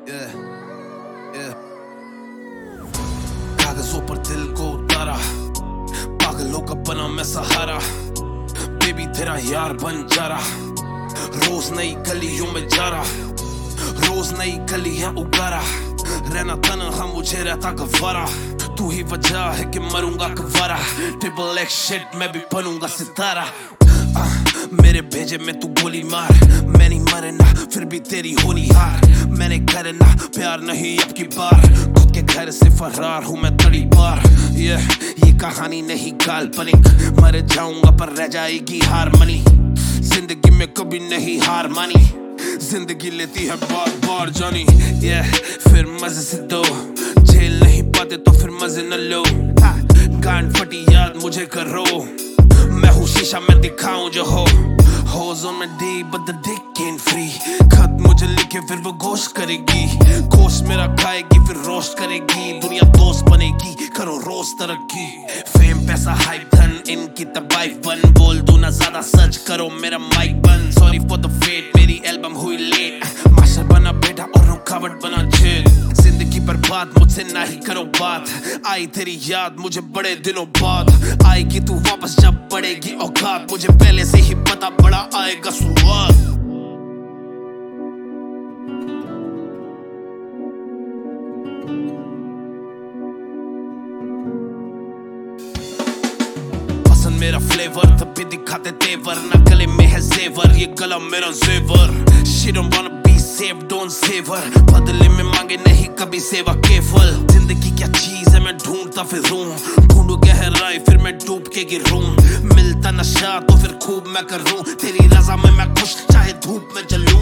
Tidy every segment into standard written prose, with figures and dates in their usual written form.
Yeah, yeah. कागजों पर दिल को उतारा, पागलों का बना मैं सहारा, बेबी तेरा यार बन जा रहा, रोज नई गलियों में जा रहा, रोज नई गलियां उगारा, रहना तन्हा मुझे रहता गवारा, तू ही वजह है कि मरूंगा गवारा, ट्रिपल एक्स शिट मैं भी बनूंगा सितारा। मेरे भेजे में तू गोली मार, मैं नहीं मरना फिर भी तेरी होनी हार, मैंने करना प्यार नहीं अब की बार, खुद के घर से फरार हूँ मैं तड़ी बार। ये कहानी नहीं काल्पनिक, मर जाऊंगा पर रह जाएगी हारमनी, जिंदगी में कभी नहीं हार मानी, जिंदगी लेती है बार बार जानी। फिर मजे से दो, झेल नहीं पाते तो फिर मजे न लो, गांड फटी याद मुझे करो, मैं हूँ शीशा मैं दिखाऊं जो हो on my D but the dick ain't free, खत मुझे लिखे फिर वो गोश्त करेगी, गोश्त मेरा खाएगी फिर रोस्ट करेगी, दुनिया दोस्त बनेगी करो रोज तरक्की, फेम पैसा हाइप धन इनकी तबाही बन, बोल दो ना ज्यादा सच करो मेरा माइक बंद, सॉरी फॉर द फेट मेरी एल्बम हुई लेट, मास्टर बना बेटा और रुकावट बना जेल, जिंदगी पर बात मुझसे ना ही करो बात, आई तेरी याद मुझे बड़े दिनों बाद, आएगी तू वापस जब बढ़ेगी औकात, मुझे पहले से ही पता बड़ा आएगा स्वाद। पसंद मेरा फ्लेवर तभी दिखाते तेवर, ना गले में है जेवर, ये गला मेरा जेवर, she don't wanna be saved don't save her, बदले में मांगे नहीं कभी सेवा केवल, जिंदगी क्या चीज है मैं ढूंढता फिरूं, ढूंढू गहराई फिर मैं डूब के गिरूं, मिलता नशा तो फिर खूब मैं करूं, तेरी रजा में मैं खुश चाहे धूप में जलूं।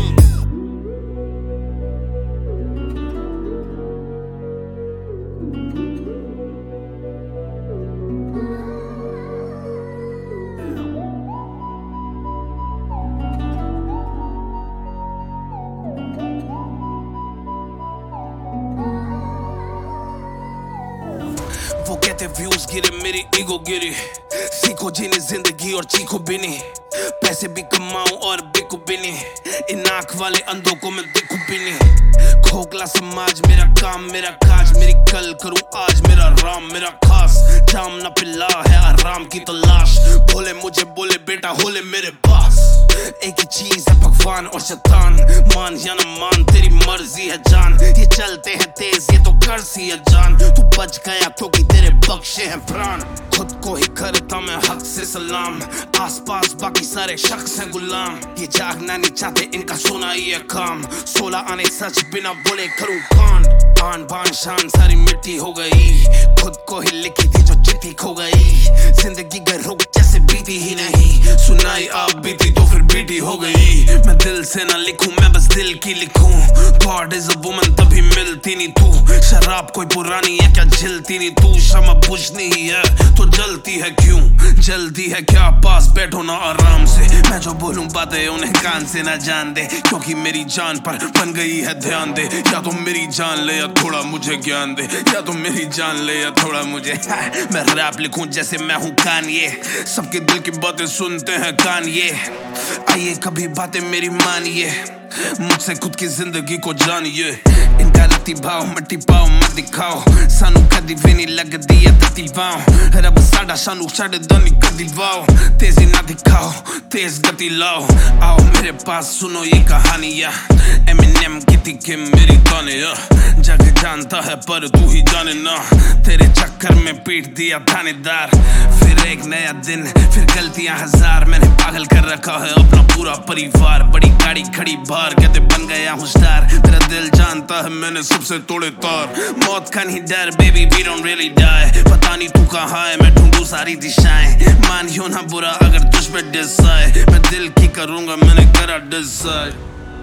वो कहते व्यूज गिरे मेरी ईगो गिरी, सीखो जीने जिंदगी और चीखो भी नहीं, पैसे भी कमाऊं और बिकू भी नहीं, इन आंख वाले अंधों को मैं दिखूं भी नहीं, खोखला समाज मेरा काम मेरा काज, मेरी कल करूं आज मेरा राम मेरा खास, जाम न पिला है आराम की तलाश, बोले मुझे बोले बेटा होले मेरे पास, एक ही चीज है भगवान और शैतान, मान या न मान तेरी मर्जी है जान, ये चलते हैं तेज ये तो कर सी है जान, तू बच गया क्योंकि तेरे बख्शे हैं प्राण, खुद को ही करता मैं हक से सलाम, आसपास बाकी सारे शख्स हैं गुलाम, ये जागना नहीं चाहते इनका सोना ही है काम, 16 आने सच बिना बोले करूं कांड, आन बान शान सारी मिट्टी हो गई, खुद को ही लिखी थी जो चिट्ठी खो गई, जिंदगी गए रुक जैसे बीती ही नहीं, सुनाई आप बीती तो फिर बीती हो गई, मैं दिल से ना लिखूं मैं बस दिल की लिखूं, गॉड इज अ वुमन तभी मिलती नहीं तू, शराब कोई पुरानी है क्या झिलती नहीं तू, शमा बुझनी ही है तो जलती है क्यों, जल्दी है क्या पास बैठो ना आराम से, मैं जो बोलूं बातें उन्हें कान से ना जान दे, क्योंकि मेरी जान पर बन गई है ध्यान दे, या तो मेरी जान ले या थोड़ा मुझे ज्ञान दे, या तो मेरी जान ले या थोड़ा मुझे मैं रैप लिखूं जैसे मैं हूं कान्ये, सबके दिल की बातें सुनते हैं कान्ये, आइए कभी बातें मेरी मानिए, मुझसे खुद की जिंदगी को जानिए, इनका रत्ती भाव मट्टी पाओ मत दिखाओ, सानू कदी भी नहीं लगदी है तती पाओ, रब साडा सानू साडे दानी कदी वाओ, तेजी ना दिखाओ तेज गति लाओ, आओ मेरे पास सुनो ये कहानियां, एमिनेम की थी कि मेरी तानिया, जग जानता है पर तू ही जाने ना, तेरे चक्कर में पीट दिया थानेदार, फिर एक नया दिन फिर गलतियां हजार, मैंने पागल कर रखा है अपना पूरा परिवार, बड़ी गाड़ी खड़ी बाहर कहते बन गया हूँ स्टार, मेरा दिल जानता है मैंने सबसे तोड़े तार, मौत का नहीं डर baby we don't really die, पता नहीं तू कहाँ है मैं ढूंढूं सारी दिशाएं, मानियो ना बुरा अगर तुझ पे डिस आए, मैं दिल की करूंगा मैंने करा डिसाइड।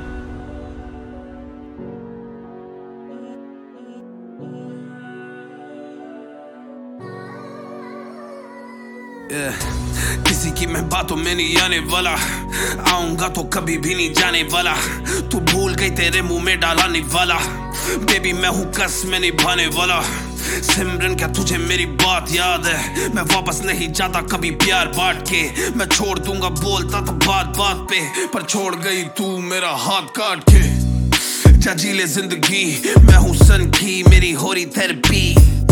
किसी की मैं बातों में नहीं आने वाला, आऊंगा तो कभी भी नहीं जाने वाला, तू भूल गई तेरे मुंह में डालाने वाला, बेबी मैं हूँ कस में निभाने वाला, सिमरन क्या तुझे मेरी बात याद है, मैं वापस नहीं जाता कभी प्यार बांट के, मैं छोड़ दूंगा बोलता था बात बात पे, पर छोड़ गई तू मेरा हाथ काट के, जाजीले जिंदगी मैं हूँ सन की मेरी हो रही थेरेपी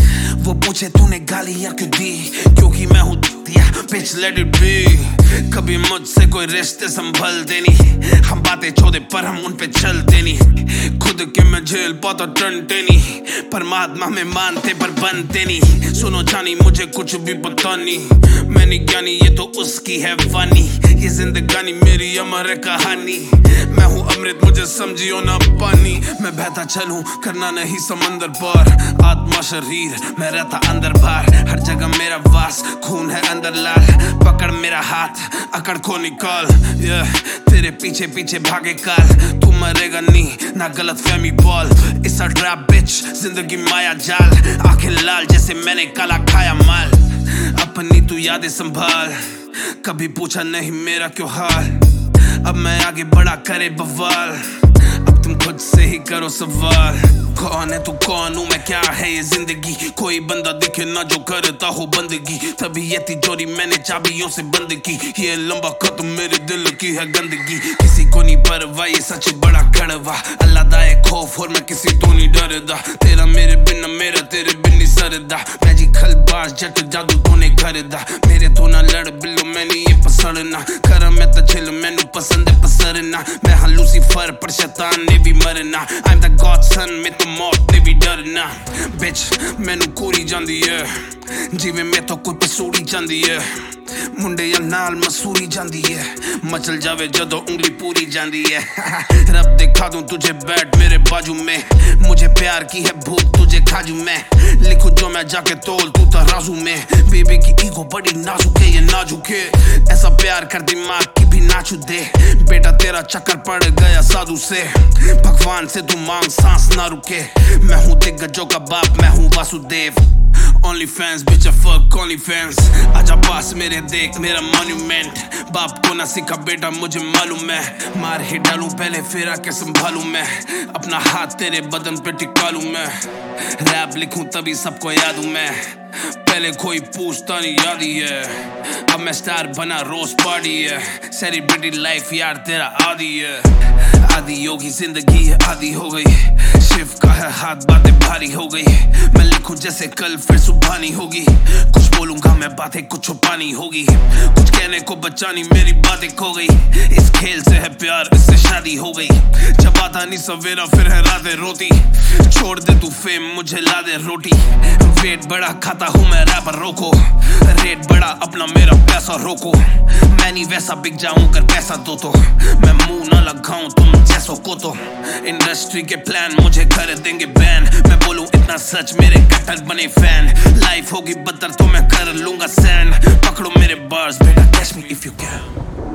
वो पूछे तूने गालियां क्यों दी क्योंकि मैं हूँ दिया bitch let it be कभी मुझसे कोई रिश्ते संभलते नहीं हम बातें छोड़े पर हम उन पे चलते नहीं खुद के मैं झेल पाता टंटे नहीं परमात्मा में मानते पर बनते नहीं सुनो जानी मुझे कुछ भी पता नहीं मैंने ज्ञानी ये तो उसकी है वानी ये जिंदगानी मेरी अमर कहानी मैं हूँ अमृत मुझे समझियो ना पानी मैं बहता चलूं करना नहीं समंदर पार आत्मा शरीर मैं रहता अंदर बाहर हर जगह मेरा वास खून है अंदर लाल पकड़ मेरा हाथ अकड़ को निकाल तेरे पीछे पीछे भागे काल तू मरेगा नहीं ना गलत फहमी बॉल इस ट्रैप बिच जिंदगी माया जाल आंखें लाल जैसे मैंने काला खाया माल अपनी तू यादें संभाल कभी पूछा नहीं मेरा क्यों हाल अब मैं आगे बढ़ा करे बवाल अब तुम खुद से ही करो सवाल कौन है तू कौन हूँ मैं क्या है ये जिंदगी कोई बंदा दिखे ना जो करता हो बंदगी तभी ये तिजोरी मैंने चाबियों से बंद की ये लंबा खत्म मेरे दिल की है गंदगी किसी को नहीं परवाह ये सच बड़ा कड़वा अल्लाह दाए खौफ और मैं किसी तो नहीं डरदा तेरा मेरे बिन मेरा तेरे बिन नहीं सरदा मैं जी खलबाज जट जादू तो नहीं करदा मेरे तो ना लड़ बिल्लो मैंने ये पसंद ना कर मैं तो चिल मैनू पसंद है पसरना मैं हाँ लूसीफर पर शैतान ने भी मरना I'm the godson में तो मौत ने भी डरना bitch मैनू कोरी जांदी है जिवें मैं तो कोई पसूड़ी जांदी है मुंडे या नाल मसूरी जांदी है मचल जावे जदों उंगली पूरी जांदी है रब दिखा दूं तुझे बैठ मेरे बाजू में मुझे प्यार की है भूख तुझे खाजू मैं लिखूं जो मैं जाके तोल तू तराजू में बेबी की ईगो बड़ी नाजुक है ये नाजुक है ऐसा प्यार कर दिमाग की भी नाचू दे बेटा तेरा चक्कर पड़ गया साधु से भगवान से तू मांग सांस ना रुके मैं हूँ दिग्गजों का बाप मैं हूँ Vasudev Only fans, bitch I fuck only fans आजा पास मेरे देख मेरा monument बाप को ना सिखा बेटा मुझे मालूम है मार ही डालूं पहले फिर आके संभालूं मैं अपना हाथ तेरे बदन पे टिका लूं मैं रैप लिखूं तभी सबको याद हूं मैं पहले कोई पूछता नहीं याद ही है अब मैं स्टार बना रोज पार्टी है सेलिब्रिटी लाइफ यार तेरा आदि है आदि योगी जिंदगी है आदि हो गई शिव का है हाथ बातें भारी हो गई मैं लिखूं जैसे कल फिर सुबहानी होगी कुछ बोलूंगा मैं बातें कुछ छुपानी होगी कुछ कहने को बचानी मेरी बातें खो गई इस खेल से है प्यार इससे शादी हो गई जब आता नहीं सवेरा फिर है रातें रोती छोड़ दे तू फेम मुझे ला दे रोटी वेट बड़ा खाता हूँ मैं रैपर रोको रेट बड़ा अपना मेरा पैसा रोको मैं नहीं वैसा बिक जाऊं कर पैसा दो तो मैं मुंह ना लगाऊं तुम जैसों को तो इंडस्ट्री के प्लान मुझे कर देंगे बैन मैं बोलूं इतना सच मेरे कट्टर बने फैन लाइफ होगी बदतर तो मैं कर लूंगा सैन पकड़ो मेरे बार्स बेटा catch me if you can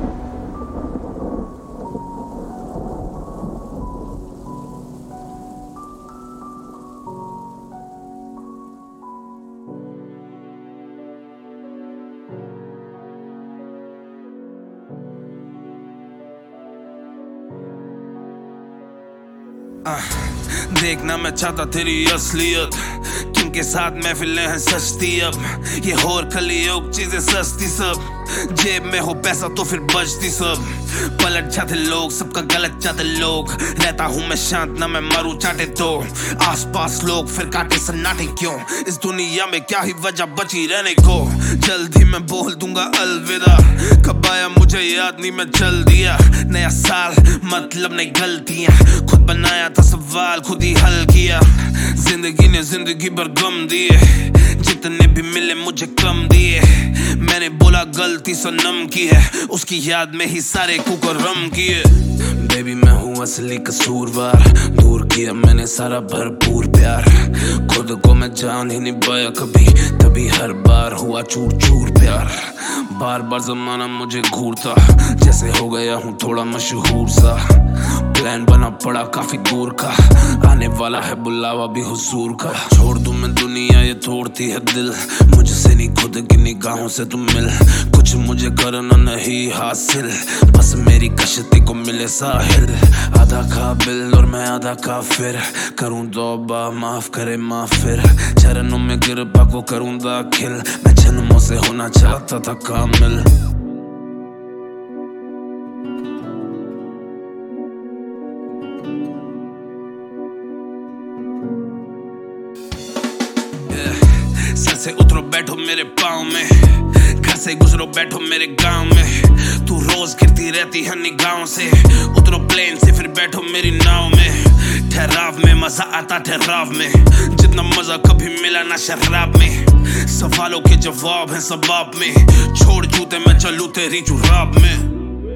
देखना मैं चाहता तेरी असलियत किनके साथ महफिलें हैं सस्ती अब ये होर कलयुग चीजें सस्ती सब जेब में हो पैसा तो फिर बचती सब पलट जाते लोग सबका गलत जाते लोग रहता हूँ मैं शांत ना मैं मारू चाटे तो आसपास लोग फिर काटे सन्नाटे क्यों इस दुनिया में क्या ही वजह बची रहने को जल्दी मैं बोल दूंगा अलविदा कब आया मुझे याद नहीं मैं चल दिया नया साल मतलब नहीं गलतियां खुद बनाया था सवाल खुद ही हल किया जिंदगी ने जिंदगी भर गम दिए जितने भी मिले मुझे कम दिए मैंने बोला गलती सनम की है उसकी याद में ही सारे कुकरम किए बेबी मैं हूँ असली कसूरवार दूर किया मैंने सारा भरपूर प्यार खुद को मैं जान ही नहीं पाया कभी तभी हर बार हुआ चूर चूर प्यार बार बार जमाना मुझे घूरता जैसे हो गया हूँ थोड़ा मशहूर सा प्लान बना पड़ा काफी दूर का आने वाला है बुलावा भी हुजूर का छोड़ दूं मैं दुनिया ये तोड़ती है दिल मुझसे नहीं खुद की निगाहों से तुम मिल कुछ मुझे करना नहीं हासिल बस मेरी कश्ती को मिले साहिल आधा काबिल और मैं आधा काफिर करूं तौबा माफ करे माफिर चरणों में गिर को करूं दाखिल मैं जन्मों से होना चाहता था कामिल से उतरो बैठो मेरे पाँव में, घर से गुजरो बैठो मेरे गांव में। तू रोज गिरती रहती है निगाहों से, उतरो प्लेन से फिर बैठो मेरी नाव में। ठहराव में मजा आता ठहराव में, जितना मजा कभी मिला ना शराब में। सवालों के जवाब हैं सबाब में, छोड़ जूते मैं चलूं तेरी जुराब में।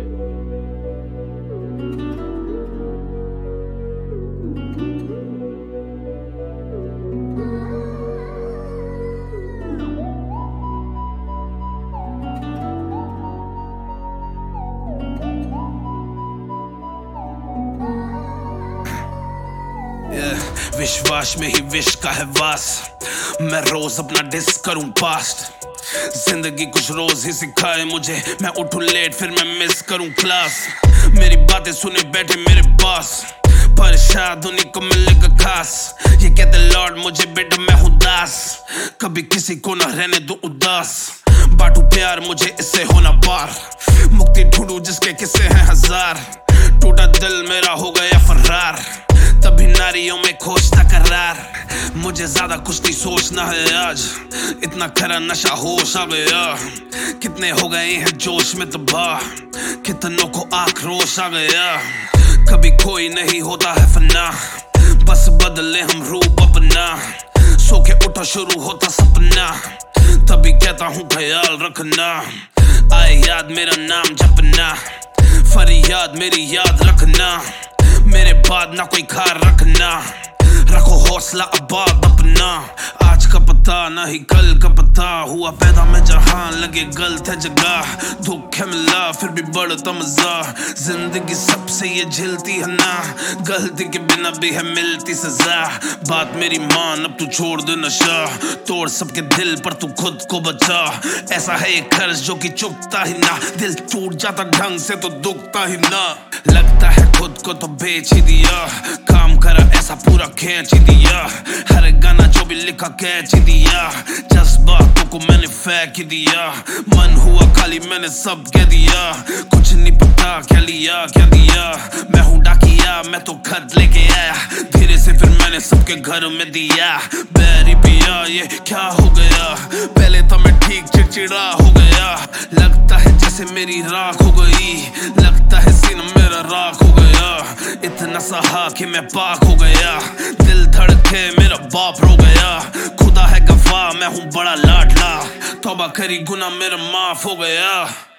विश्वास में ही विश का है वास, मैं रोज अपना डिस करूं पास्ट। जिंदगी कुछ रोज ही सिखाए मुझे, मैं उठूं लेट फिर मैं मिस करूं क्लास। मेरी बातें सुने बैठे मेरे पास, पर शायद उन्हीं को मिलेगा खास। ये कहते लॉर्ड मुझे बेटा मैं हूं दास, कभी किसी को ना रहने दूं उदास। बांटू प्यार मुझे इससे होना पार, मुक्ति ढूंढूं जिसके किस्से हैं हजार। टूटा दिल मेरा हो गया फरार, तभी नारियों में खोजता करार। मुझे ज्यादा कुछ नहीं सोचना है आज, इतना खरा नशा होश आ गया। कितने हो गए हैं जोश में तबाह, कितनों को आक्रोश आ गया। कभी कोई नहीं होता है फना, बस बदले हम रूप अपना। सो के उठा शुरू होता सपना, तभी कहता हूँ ख्याल रखना। आए याद मेरा नाम जपना, फरियाद मेरी याद रखना। मेरे बाद ना कोई खार रखना, रखो हौसला आबाद अपना। आज का पता नहीं कल का पता, हुआ पैदा में जहां लगे गलत है जगह। दुख है मिला फिर भी बढ़ता मजा, जिंदगी सबसे ये झेलती है ना। गलती के बिना भी है मिलती सजा। बात मेरी मान अब तू छोड़ दे नशा, तोड़ सबके दिल पर तू खुद को बचा। ऐसा है एक कर्ज जो कि चुकता ही ना, दिल टूट जाता ढंग से तो दुखता ही ना। लगता है खुद को तो बेच ही दिया, काम करा ऐसा पूरा खींच ही दिया। हर गाना जो भी लिखा कैच ही दिया, जज्बातों को मैंने फेंक ही दिया। मन हुआ खाली मैंने सब कह दिया, कुछ नहीं पता क्या लिया क्या दिया। मैं हूँ डाकिया मैं तो खत लेके आया, धीरे से फिर मैंने सबके घर में दिया। बैरी पिया ये क्या हो गया, पहले तो मैं ठीक चिड़चिड़ा हो गया। लगता है जैसे मेरी राख हो गई, लगता है सीना मेरा राख हो गया। इतना सहा कि मैं पाक हो गया, दिल धड़के मेरा बाप रो गया। खुदा है गवाह मैं हूँ बड़ा लाडला, तौबा करी गुना मेरा माफ हो गया।